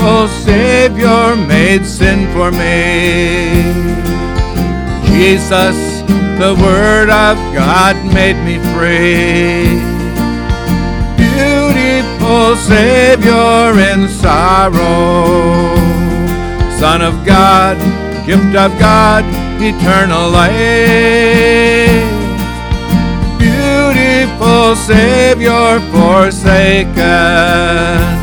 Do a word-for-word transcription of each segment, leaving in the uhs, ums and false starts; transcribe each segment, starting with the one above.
Beautiful Savior made sin for me. Jesus, the Word of God made me free. Beautiful Savior in sorrow, Son of God, gift of God, eternal life. Beautiful Savior forsaken,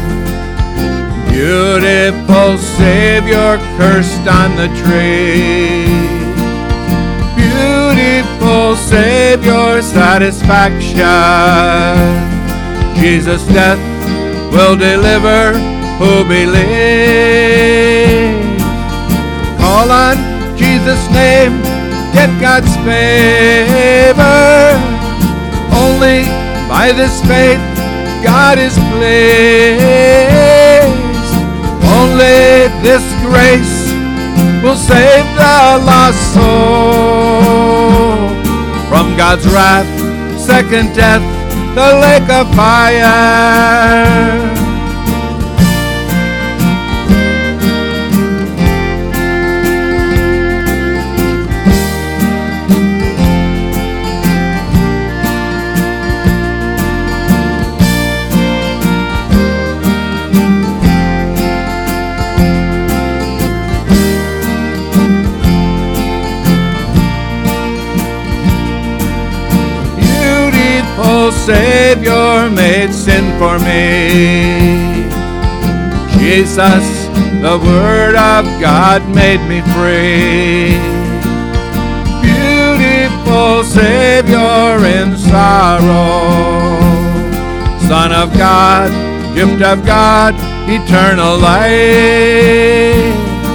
beautiful Savior cursed on the tree. Beautiful Savior satisfaction, Jesus' death will deliver who believe. Call on Jesus' name, get God's favor. Only by this faith God is pleased. Only this grace will save the lost soul from God's wrath, second death, the lake of fire. Savior made sin for me. Jesus, the Word of God made me free. Beautiful Savior in sorrow, Son of God, gift of God, eternal life.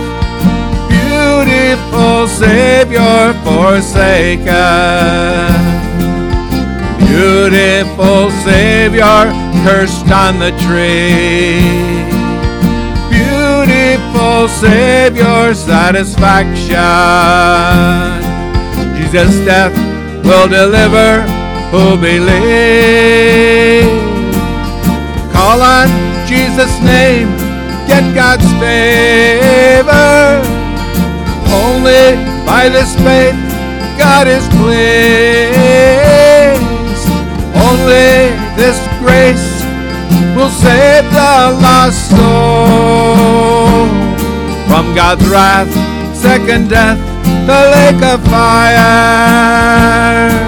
Beautiful Savior forsaken, beautiful Savior cursed on the tree. Beautiful Savior satisfaction, Jesus' death will deliver who believe. Call on Jesus' name, get God's favor. Only by this faith God is pleased. Only this grace will save the lost soul from God's wrath, second death, the lake of fire.